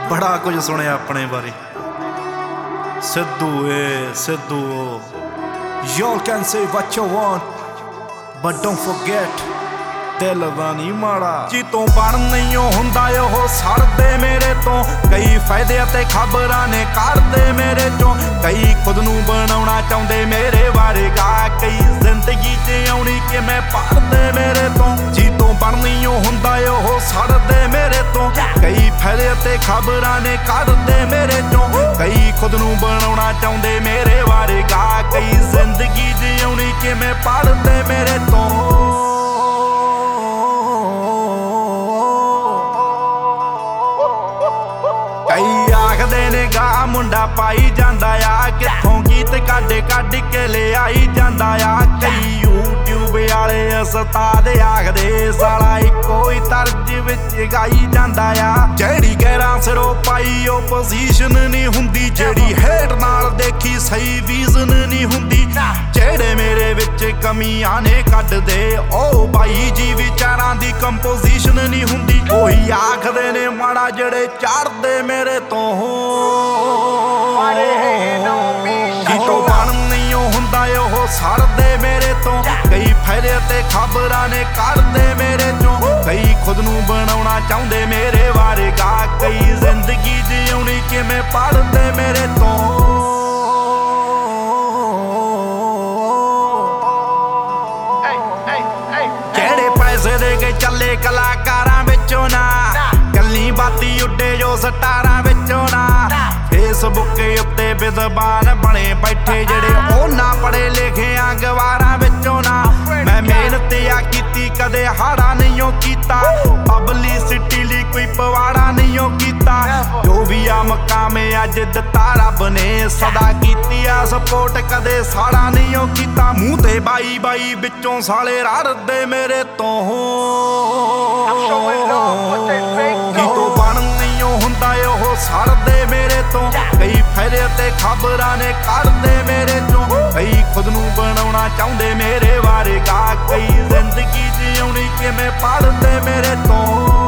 बड़ा कुछ सुने अपने बारे। सिद्धू ए Sidhu y'all can say what you want but don't forget दिल दा नहीं माड़ा जी तो बन नहीं हुंदा ओह सड़दे मेरे तो कई फायदे ते खबरां ने करदे मेरे चों कई खुद नूं बनाउणा चाहुंदे मेरे बारे गा कई जिंदगी च आउणी कि मैं पढ़दे मेरे तो जी तो बन नहीं हुंदा ओह सड़दे मेरे तो कई फायदे ते खबरां ने करदे मेरे चों कई खुद नूं बनाउणा चाहुंदे मेरे बारे गा कई जिंदगी च आउणी कि मैं पढ़दे मेरे तो कई आखदे ने गा मुंडा पाई जांदा आ कित्थों गीत कढ के ले आई जांदा आ कई यूट्यूब वाले उस्ताद आखदे साला इक्को ही तर्ज विच गाई जांदा आ जेड़ी गैरां सिरों पाई ओ पोजीशन नहीं हुंदी जेड़ी हेट नाल देखी सही विजन नहीं हुंदी जेड़े मेरे विच कमियां ने कढदे ओ भाई जी विचारां दी कंपोजिशन नहीं हुंदी कोई आखदे ने माड़ा जेड़े चढ़दे मेरे तो जी तो बन नहीं हुंदा ओह सड़दे मेरे तो कई फायदे ते खबरां ने करदे मेरे चों कई खुद नूं बनाउणा चाहुंदे मेरे बारे गा कई जिंदगी जिउणी किवें पढ़दे मेरे तो जेड़े पैसे दे के चले कलाकारां विचों ना कल्ली बाती उड्डे जो स्टारां विचों ना फेसबुक उत्ते विद्वान बने बैठे जेड़े ओना पढ़े लिखे गवारां विचों ना मैं मेहनत आ कीती कदे हाड़ा नहीं कीता पब्लिसिटी लई कोई पवाड़ा नहीं कीता जो भी आ मकाम अज दिता रब ने सदा कीती आ सपोर्ट कदे साड़ा नहीं कीता मूंह ते बाई बाई विचों साले रड़दे मेरे तो तो बन नहीं हुंदा ओह सड़दे मेरे तो कई फायदे ते खबरां ने करदे मेरे चों कई खुद नूं बनाउणा चाहुंदे मेरे बारे गा कई जिंदगी जिउणी किवें पढ़दे मेरे तो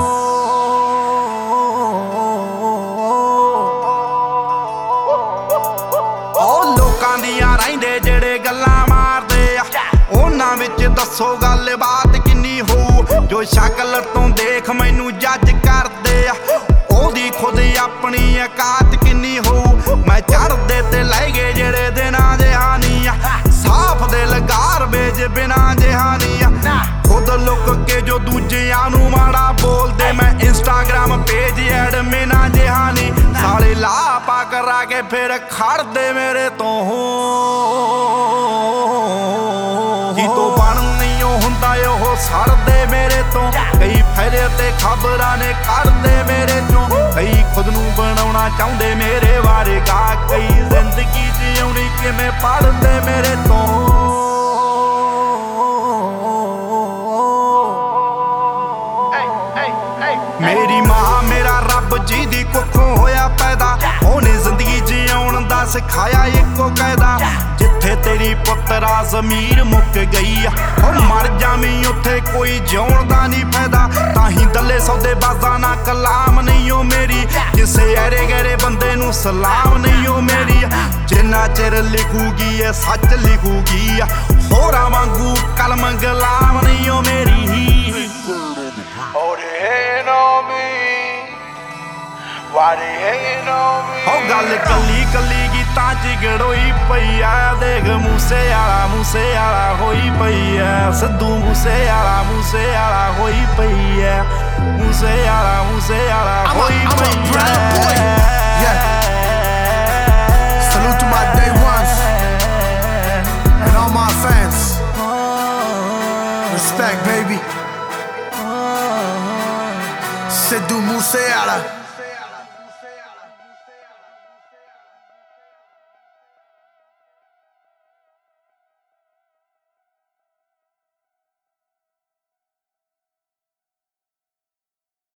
ओ लोकां दियां रहिंदे जेड़े गल्लां मारदे आ उन्हां विच दस्सो गल बात किन्नी होऊ जो शक्ल तो देख मैनू जज करदे आ ओदी खुद अपनी औकात किन्नी होऊ मैं चढ़दे ते लै गए जेड़े दिनां जहानी साफ दिल गारबेज बिना जहानी खुद लुक के जो दूजियां नू माड़ा बोलदे मैं इंस्टाग्राम पेज एडमिना जहानी साले लापा करा के फिर खड़दे मेरे तो जी तो बन नहीं हुंदा ओह सड़दे मेरे तो कई फायदे ते खबरां ने करदे मेरे चों कई खुद नूं बनाउणा चाहुंदे मेरे बारे गा कई जिंदगी जिउणी किवें पढ़दे मेरे तो मेरी मां मेरा रब जी दी कुखों होया पैदा ओने जिंदगी जिउण दा सिखाया इक्को कायदा जिथे तेरी पुत्तरा ज़मीर मुक गई ओ मर जावीं उत्थे कोई जिउण दा नहीं फायदा ताही दल्ले सौदे बाज़ा ना कलाम नहीं ओ मेरी किसे ऐरे गैरे बंदे नूं सलाम नहीं ओ मेरी जिन्ना चिर लिखूगी ए सच लिखूगी होरां वांगू कलम गलाम नहीं ओ मेरी ओ गल कली कली गीतां च गड़ोई पई आ देख मूसे आला होई पई है सिद्धू मूसे आला होई पई है मूसे आला होई पई है Salute to my day ones and all my fans. Respect, baby. Sidhu Moosewala.